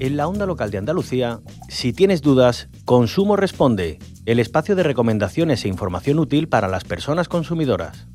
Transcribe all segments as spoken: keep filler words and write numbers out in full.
En la Onda Local de Andalucía, si tienes dudas, Consumo Responde, el espacio de recomendaciones e información útil para las personas consumidoras.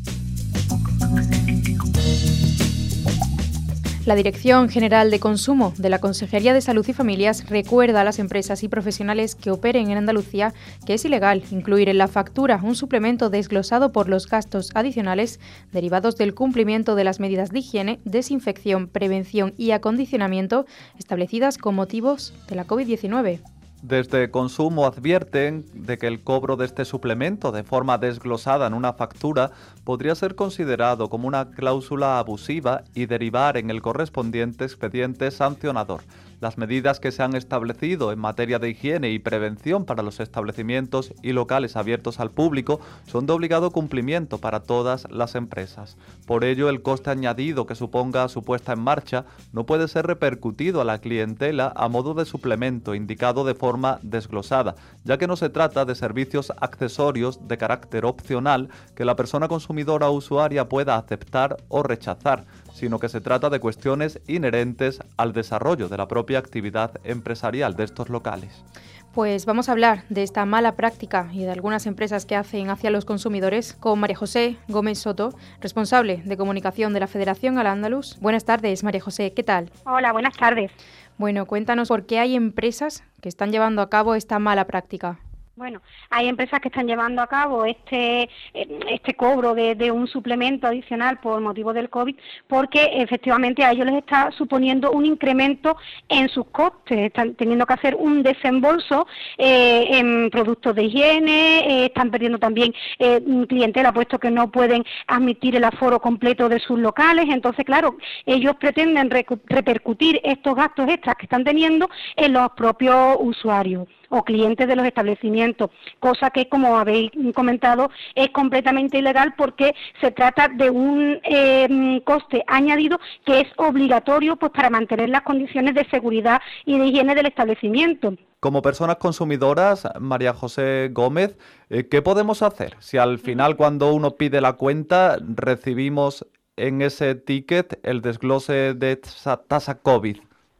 La Dirección General de Consumo de la Consejería de Salud y Familias recuerda a las empresas y profesionales que operen en Andalucía que es ilegal incluir en la factura un suplemento desglosado por los gastos adicionales derivados del cumplimiento de las medidas de higiene, desinfección, prevención y acondicionamiento establecidas con motivos de la COVID diecinueve. Desde Consumo advierten de que el cobro de este suplemento de forma desglosada en una factura podría ser considerado como una cláusula abusiva y derivar en el correspondiente expediente sancionador. Las medidas que se han establecido en materia de higiene y prevención para los establecimientos y locales abiertos al público son de obligado cumplimiento para todas las empresas. Por ello, el coste añadido que suponga su puesta en marcha no puede ser repercutido a la clientela a modo de suplemento indicado de forma desglosada, ya que no se trata de servicios accesorios de carácter opcional que la persona consumidora o usuaria pueda aceptar o rechazar, sino que se trata de cuestiones inherentes al desarrollo de la propia actividad empresarial de estos locales. Pues vamos a hablar de esta mala práctica y de algunas empresas que hacen hacia los consumidores con María José Gómez Soto, responsable de comunicación de la Federación Al-Ándalus. Buenas tardes, María José, ¿qué tal? Hola, buenas tardes. Bueno, cuéntanos por qué hay empresas que están llevando a cabo esta mala práctica. Bueno, hay empresas que están llevando a cabo este este cobro de, de un suplemento adicional por motivo del COVID, porque efectivamente a ellos les está suponiendo un incremento en sus costes, están teniendo que hacer un desembolso eh, en productos de higiene, eh, están perdiendo también eh, clientela, puesto que no pueden admitir el aforo completo de sus locales. Entonces, claro, ellos pretenden recu- repercutir estos gastos extras que están teniendo en los propios usuarios o clientes de los establecimientos, cosa que, como habéis comentado, es completamente ilegal porque se trata de un eh, coste añadido que es obligatorio pues para mantener las condiciones de seguridad y de higiene del establecimiento. Como personas consumidoras, María José Gómez, ¿qué podemos hacer si al final, cuando uno pide la cuenta, recibimos en ese ticket el desglose de esa tasa COVID?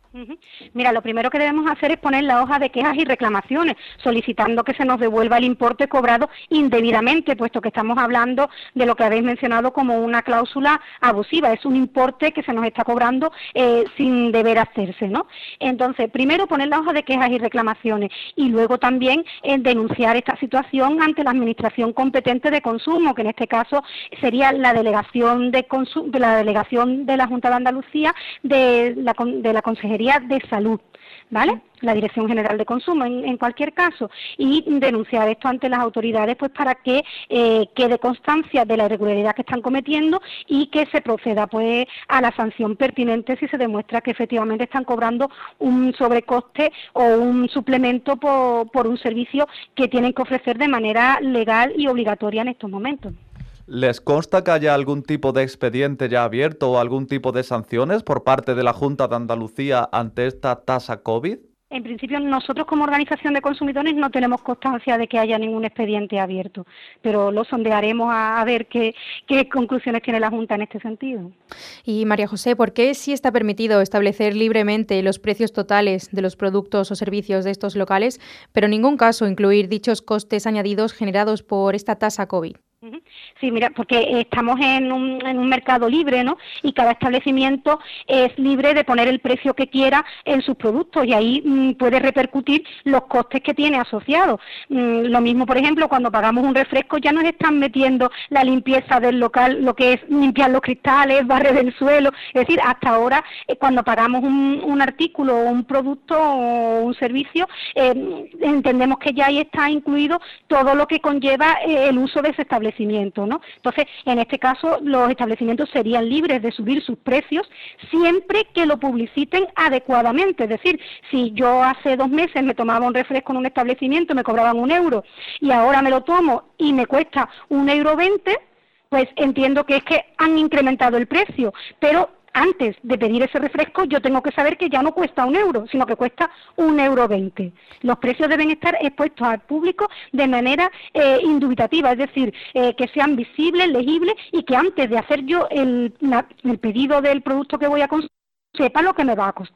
Mira, lo primero que debemos hacer es poner la hoja de quejas y reclamaciones, solicitando que se nos devuelva el importe cobrado indebidamente, puesto que estamos hablando de lo que habéis mencionado como una cláusula abusiva. Es un importe que se nos está cobrando eh, sin deber hacerse, ¿no? Entonces, primero poner la hoja de quejas y reclamaciones y luego también eh, denunciar esta situación ante la Administración competente de consumo, que en este caso sería la delegación de, consu- de la delegación de la Junta de Andalucía de la, de la Consejería de Salud, ¿vale? La Dirección General de Consumo, en, en cualquier caso, y denunciar esto ante las autoridades pues para que eh, quede constancia de la irregularidad que están cometiendo y que se proceda pues a la sanción pertinente si se demuestra que efectivamente están cobrando un sobrecoste o un suplemento por, por un servicio que tienen que ofrecer de manera legal y obligatoria en estos momentos. ¿Les consta que haya algún tipo de expediente ya abierto o algún tipo de sanciones por parte de la Junta de Andalucía ante esta tasa COVID? En principio, nosotros como organización de consumidores no tenemos constancia de que haya ningún expediente abierto, pero lo sondearemos a, a ver qué, qué conclusiones tiene la Junta en este sentido. Y María José, ¿por qué sí está permitido establecer libremente los precios totales de los productos o servicios de estos locales, pero en ningún caso incluir dichos costes añadidos generados por esta tasa COVID? Sí, mira, porque estamos en un, en un mercado libre, ¿no? Y cada establecimiento es libre de poner el precio que quiera en sus productos y ahí mmm, puede repercutir los costes que tiene asociados. Mm, lo mismo, por ejemplo, cuando pagamos un refresco ya nos están metiendo la limpieza del local, lo que es limpiar los cristales, barrer el suelo. Es decir, hasta ahora, eh, cuando pagamos un, un artículo o un producto o un servicio, eh, entendemos que ya ahí está incluido todo lo que conlleva eh, el uso de ese establecimiento, ¿no? Entonces, en este caso, los establecimientos serían libres de subir sus precios siempre que lo publiciten adecuadamente. Es decir, si yo hace dos meses me tomaba un refresco en un establecimiento, me cobraban un euro, y ahora me lo tomo y me cuesta un euro veinte, pues entiendo que es que han incrementado el precio, pero antes de pedir ese refresco yo tengo que saber que ya no cuesta un euro, sino que cuesta un euro veinte. Los precios deben estar expuestos al público de manera eh, indubitativa, es decir, eh, que sean visibles, legibles y que antes de hacer yo el, la, el pedido del producto que voy a consumir sepa lo que me va a costar.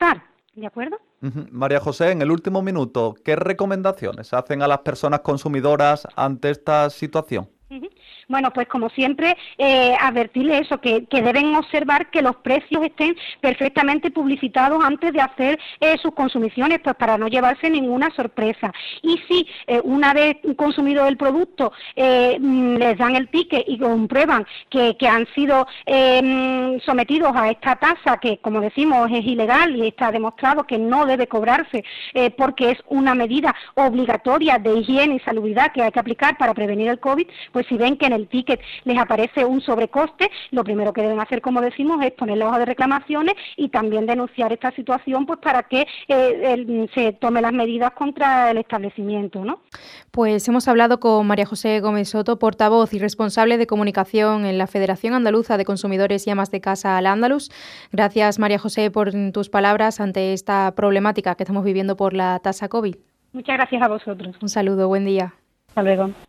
¿De acuerdo? Uh-huh. María José, en el último minuto, ¿qué recomendaciones hacen a las personas consumidoras ante esta situación? Bueno, pues como siempre, eh, advertirles eso, que, que deben observar que los precios estén perfectamente publicitados antes de hacer eh, sus consumiciones, pues para no llevarse ninguna sorpresa. Y si eh, una vez consumido el producto eh, les dan el ticket y comprueban que, que han sido eh, sometidos a esta tasa, que como decimos es ilegal y está demostrado que no debe cobrarse eh, porque es una medida obligatoria de higiene y salubridad que hay que aplicar para prevenir el COVID, pues si ven que en el ticket les aparece un sobrecoste, lo primero que deben hacer, como decimos, es poner la hoja de reclamaciones y también denunciar esta situación, pues para que eh, el, se tomen las medidas contra el establecimiento, ¿no? Pues hemos hablado con María José Gómez Soto, portavoz y responsable de comunicación en la Federación Andaluza de Consumidores y Amas de Casa Al-Ándalus. Gracias, María José, por tus palabras ante esta problemática que estamos viviendo por la tasa COVID. Muchas gracias a vosotros. Un saludo, buen día. Hasta luego.